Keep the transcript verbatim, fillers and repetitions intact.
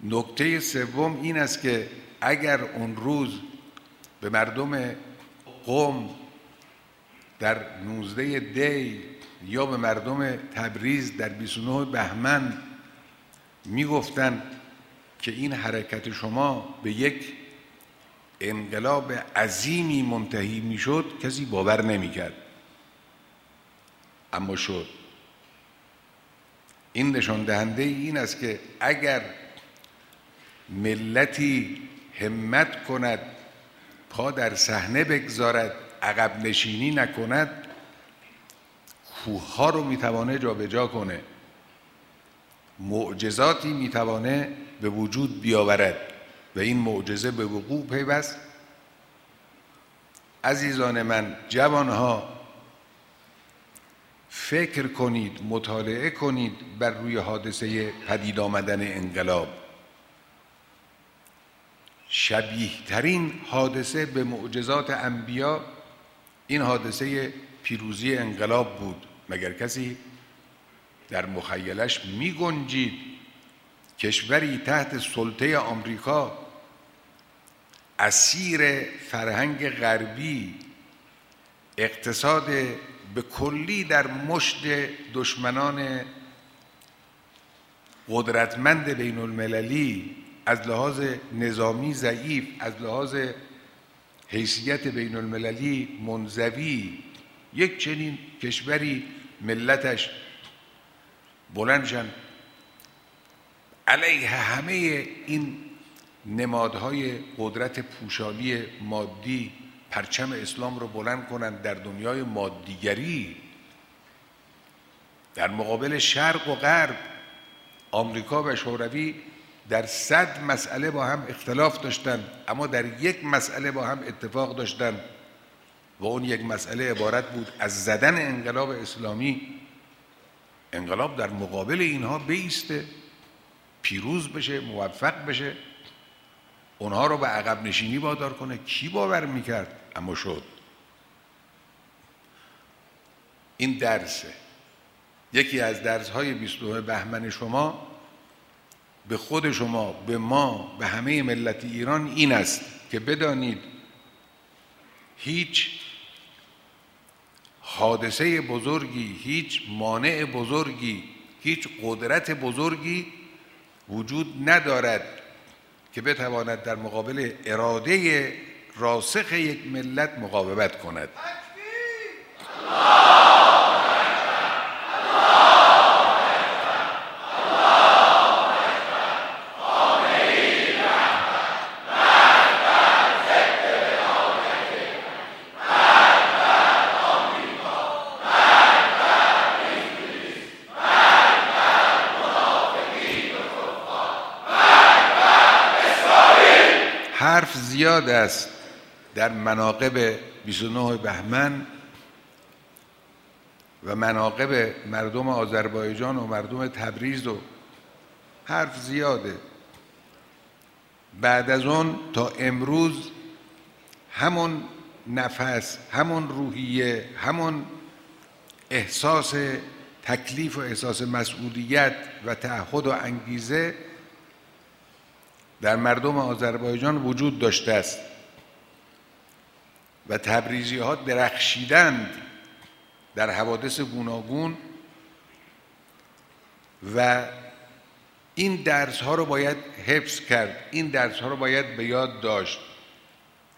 نکته سوم این است که اگر اون روز به مردم قم در نوزده دی یا به مردم تبریز در بیست و نه بهمن میگفتن که این حرکت شما به یک انقلاب عظیمی منتهی میشد، کسی باور نمیکرد، اما شد. این نشان دهنده این است که اگر ملتی همت کند، پا در صحنه بگذارد، عقب نشینی نکند، کوه‌ها رو میتوانه جابجا کنه، معجزاتی میتوانه به وجود بیاورد و این معجزه به وقوع پیوست. عزیزان من، جوانها، فکر کنید، مطالعه کنید بر روی حادثه پدید آمدن انقلاب. شبیه ترین حادثه به معجزات انبیا این حادثه پیروزی انقلاب بود. مگر کسی در مخیلش می گنجید کشوری تحت سلطه آمریکا، اسیر فرهنگ غربی، اقتصاد به کلی در مشت دشمنان قدرتمند بین المللی، از لحاظ نظامی ضعیف، از لحاظ حیثیت بین المللی منزوی، یک چنین کشوری ملتش بلندشن علیه همه این نمادهای قدرت پوشالی مادی پرچم اسلام رو بلند کنند در دنیای مادیگری. در مقابل شرق و غرب، آمریکا و شوروی در صد مسئله با هم اختلاف داشتند، اما در یک مسئله با هم اتفاق داشتند و اون یک مسئله عبارت بود از زدن انقلاب اسلامی. انقلاب در مقابل اینها بایسته، پیروز بشه، موفق بشه، اونها رو به عقب نشینی وادار کنه. کی باور میکرد؟ اما شد. این درسه، یکی از درس‌های بیست و نه بهمن شما به خود شما، به ما، به همه ملت ایران این است که بدانید هیچ حادثه بزرگی، هیچ مانع بزرگی، هیچ قدرت بزرگی وجود ندارد که بتواند در مقابل اراده راسخ یک ملت مقاومت کند. حرف زیاد است در مناقب بیست و نه بهمن و مناقب مردم آذربایجان و مردم تبریز و حرف زیاده. بعد از اون تا امروز همون نفس، همون روحیه، همون احساس تکلیف و احساس مسئولیت و تعهد و انگیزه در مردم آذربایجان وجود داشته است و تبریزی ها درخشیدند در حوادث گوناگون و این درس ها رو باید حفظ کرد، این درس ها رو باید به یاد داشت.